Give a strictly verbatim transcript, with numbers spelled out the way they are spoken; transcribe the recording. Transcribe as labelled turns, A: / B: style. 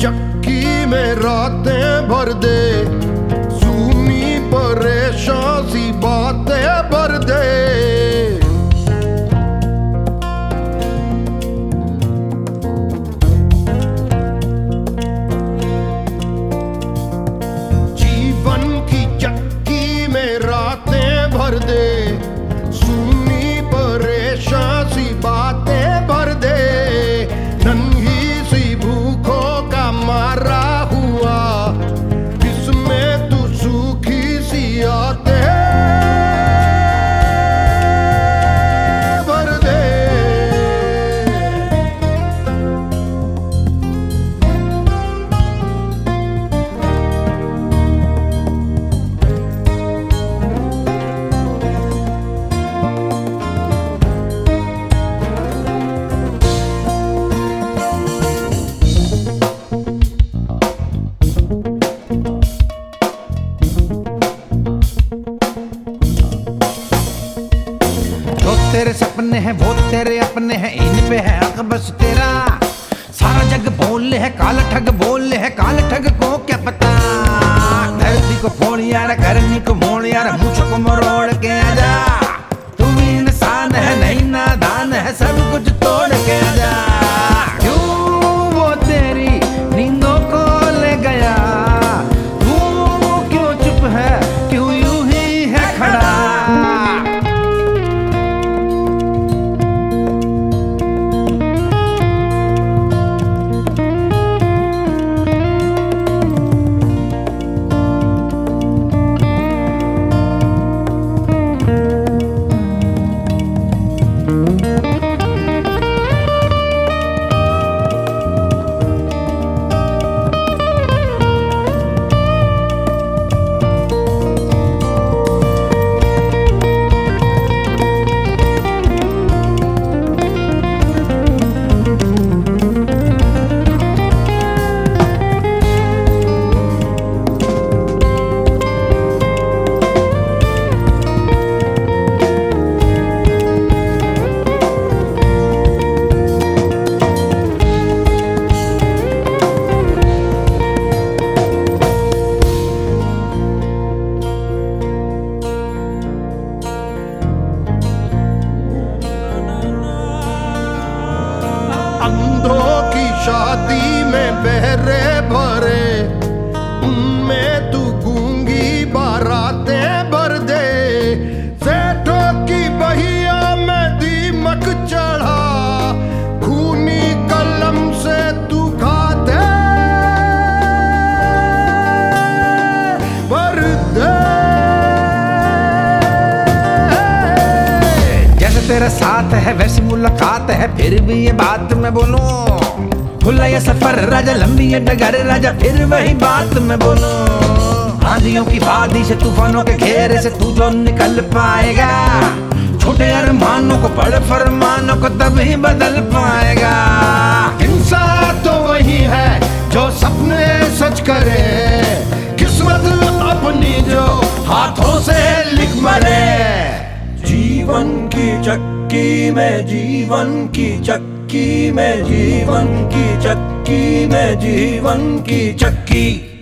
A: चक्की में रातें भर दे, सूनी परेशान सी बातें भर दे। जीवन की चक्की में रातें भर दे, सूनी परेशान सी बातें भर दे। नन्ही सी भूखों का मारा हुआ, इसमें तू सूखी सी आते भर दे।
B: तेरे सपने हैं वो तेरे अपने हैं, इन पे है हक बस तेरा। सारा जग बोल है काल ठग, बोल है काल ठग को क्या पता। धरती को फोड़ यार, करनी को मोड़ यार, मुझ को मरोड़ के आजा। तू भी इंसान है नहीं नादान है, सब कुछ तोड़ के आजा। क्यों वो तेरी नींदों को ले गया, तू क्यों चुप है, क्यों यूं ही है खड़ा।
A: अंधों की शादी में बहरे भरे, उनमें तू गूंगी बारातें भर दे। सेठों की बहिया में दीमक चढ़ा, खूनी कलम से तू खाते भर दे।
B: जैसे तेरा साथ है वैसी मुलाकात है, फिर भी ये बात मैं बोलूं। खुला ये सफर राजा, लंबी ये डगर राजा, फिर वही बात मैं बोलूं। आंधियों की वादी से, तूफानों के घेरे से तू जो निकल पाएगा। छोटे अरमानों को, बड़े फरमानों को तब ही बदल पाएगा।
A: इंसान तो वही है जो सपने सच करे, किस्मत अपनी जो हाथों से लिख मरे।
C: जीवन की चक्की में, जीवन की चक्की में, जीवन की चक्की में, जीवन की चक्की।